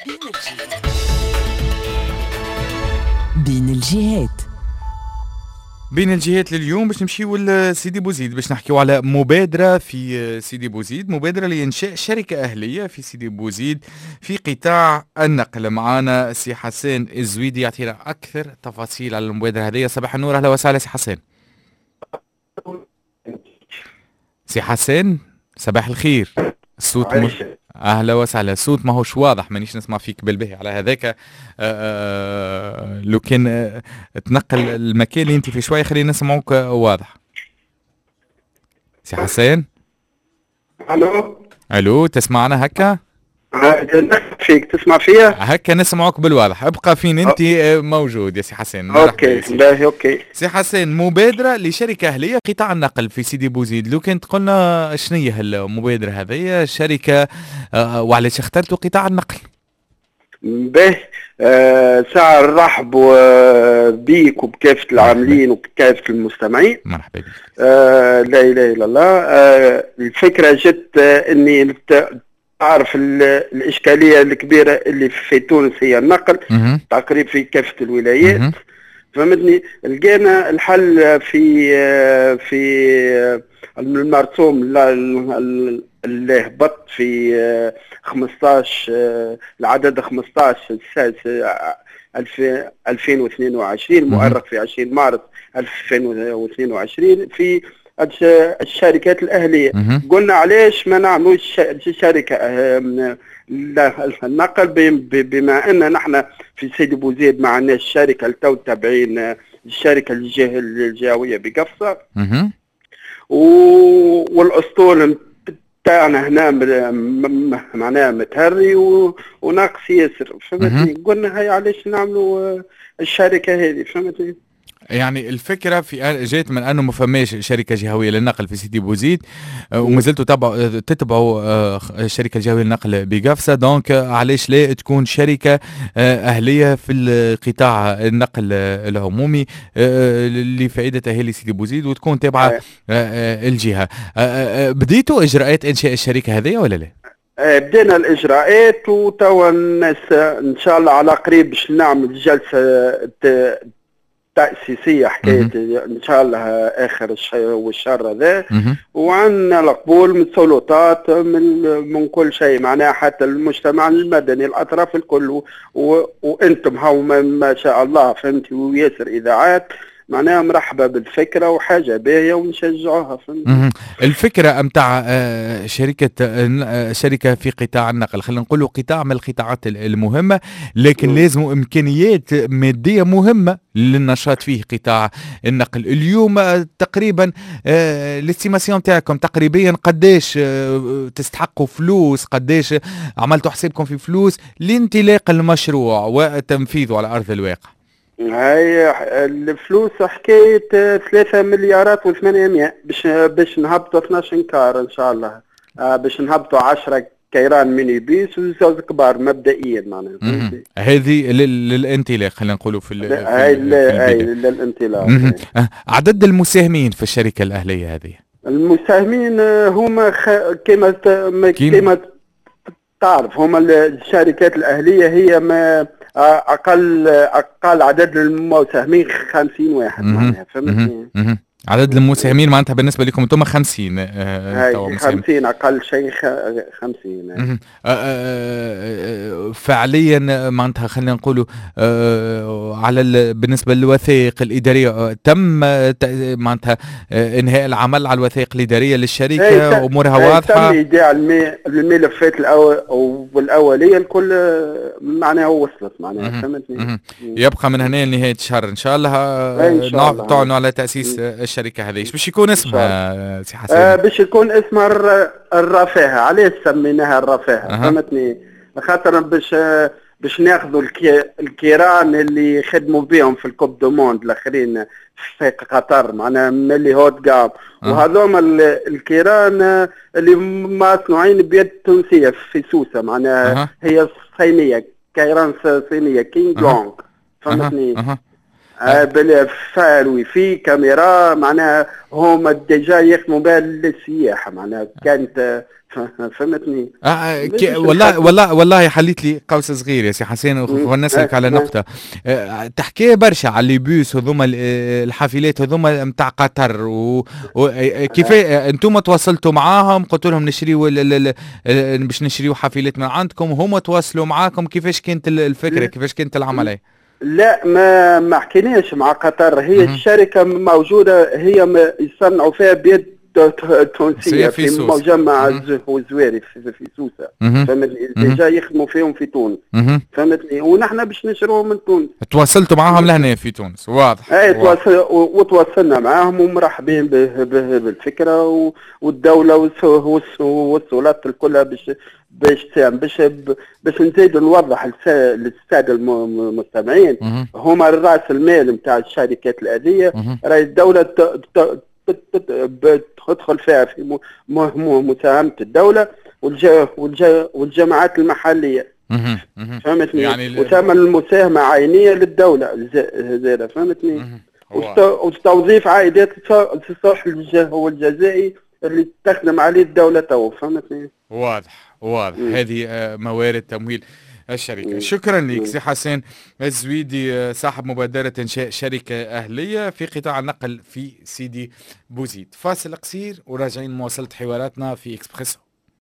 بين الجهات. بين الجهات لليوم باش نمشيو لسيدي بوزيد باش نحكيو على مبادرة في سيدي بوزيد، مبادرة لإنشاء شركة أهلية في سيدي بوزيد في قطاع النقل. معانا سي حسان الزويدي يعطينا أكثر تفاصيل على المبادرة هذه. صباح النور، أهلا وسهلا سي حسان. سي حسان صباح الخير. الصوت اهلا وسهلا. الصوت ما هوش واضح، مانيش نسمع فيك بالبهي على هذاك. لو كان تنقل المكان اللي انت فيه شويه خلينا نسمعوك واضح. سي حسان. الو تسمعنا هكا؟ فيك تسمع فيها هكا نسمعوك بالواضح. ابقى فين انت موجود يا سي حسان. اوكي باهي اوكي. سي حسان، مبادره لشركه اهليه قطاع النقل في سيدي بوزيد، لو كنت قلنا شنو هي المبادره هذه شركه وعلاش اخترتوا قطاع النقل؟ باهي ساعة نرحب بيك وبكافة العاملين وبكافة المستمعين. مرحبا بك. لا اله الا الله. الفكرة جت اني أعرف الإشكالية الكبيرة اللي في تونس هي النقل تقريبا في كافة الولايات. فهمتني؟ لقينا الحل في المرسوم اللي هبط في 15 العدد 15 2022 مؤرخ في 20 مارس 2022 في الشركات الأهلية. قلنا علاش ما نعملوش شركة النقل بما أن نحن في سيدي بوزيد ما عندناش شركة لتو تابعين الشركة الجهوية بقفصة، والأسطول تاعنا هنا معناها متهري وناقص ياسر. فهمتني؟ قلنا هاي علاش نعملوا الشركة هذه. فهمتني؟ يعني الفكرة في جات من أنه ما فماش شركة جهوية للنقل في سيدي بوزيد، وما زلتوا تتبعوا شركة جهوية للنقل بقفصة، دونك علاش لا تكون شركة أهلية في القطاع النقل العمومي لفائدة أهالي سيدي بوزيد وتكون تابعة الجهة. بديتوا إجراءات إنشاء الشركة هذه ولا لا؟ بدينا الإجراءات وتوا الناس إن شاء الله على قريب باش نعمل جلسة تأسيسية حكاية إن شاء الله آخر الشهر هذا، وعندنا القبول من السلطات من كل شيء معناها حتى المجتمع المدني الأطراف الكل وأنتم هاو ما شاء الله فهمتي وياسر إذاعات معناها مرحبا بالفكرة وحاجة باهية ونشجعوها. الفكرة متاع شركة في قطاع النقل، خلينا نقولوا قطاع من القطاعات المهمة، لكن لازم إمكانيات مادية مهمة للنشاط فيه قطاع النقل. اليوم تقريبا الاستيماسيون تاعكم تقريبا قداش تستحقوا فلوس، قداش عملتوا حسابكم في فلوس لانطلاق المشروع وتنفيذه على أرض الواقع؟ هاي الفلوس حكاية 3 مليارات و800 باش نهبطوا 12 كار ان شاء الله، باش نهبطوا 10 كيران ميني بيس وزوز كبار مبدئيا معناها. هذه للانطلاق خلينا نقولوا في هاي للانطلاق. عدد المساهمين في الشركة الأهلية هذه؟ المساهمين هما كما تعرف هما الشركات الأهلية هي ما أقل عدد المساهمين 50 واحد معناها. فهمتني؟ عدد المساهمين معناتها بالنسبة لكم انتم 50. هاي 50 أقل شيء 50. فعليا معناتها خلينا نقولوا على بالنسبة للوثائق الإدارية تم معناتها إنهاء العمل على الوثائق الإدارية للشركة، أمورها واضحة. تم إيداع الملفات الأولية الكل معناها وصلت معناها. فهمتني؟ يبقى من هنا لنهاية الشهر إن شاء الله تعلنوا على تأسيس الشركة هذه. ايش باش يكون اسمها سي حسين؟ باش يكون اسمها الرفاهة. علاش سميناها الرفاهة؟ فهمتني؟ خاطر باش ناخذوا الكيران اللي خدموا بهم في الكوب دو موند الاخرين في قطر معناها ملي هوت جام، وهذوما الكيران اللي مصنوعين بيد تونسية في سوسة معناها هي صينية، كيران صينية كينج لونغ. فهمتني؟ بالفعل وفي كاميرا معناها هما ديجا يخدموا بها للسياحه معناها كانت فهمتني. والله حليت لي قوس صغير يا سي حسين، ونسألك على نقطة. تحكي برشا على لي بوس هذوما الحافلات هذوما نتاع قطر وكيف انتم تواصلتوا معاهم؟ قلت لهم نشريوا باش نشريوا حافلات من عندكم، هما تواصلوا معاكم؟ كيفاش كانت الفكرة؟ كيفاش كانت العملية؟ لا ما حكيناش مع قطر، هي الشركة موجودة، هي يصنعوا فيها بيد تونسية في مجمع الزواري في سوسة، فهمتني؟ ديجا يخدموا فيهم في تونس، فهمتني؟ ونحن باش نشروهم من تونس. تواصلتوا معاهم لهنا في تونس؟ واضح. وتواصلنا معاهم ومرحبين بالفكرة، والدولة والسلطات الكلها باش نزيد نوضح للسادة المستمعين هما راس المال نتاع الشركات الآلية، راهي الدولة تدخل فيها في مساهمة الدولة والجماعات المحلية، فهمتني؟ يعني وتم المساهمة عينية للدولة زادة، فهمتني؟ وتوظيف عائدات الصلح والجزائي اللي تخدم عليه الدولة تو، فهمتني؟ واضح. هذه موارد تمويل الشركة. شكرا لك سي حسين الزويدي، صاحب مبادرة إنشاء شركة أهلية في قطاع النقل في سيدي بوزيد. فاصل قصير وراجعين مواصلة حواراتنا في إكسبريسو.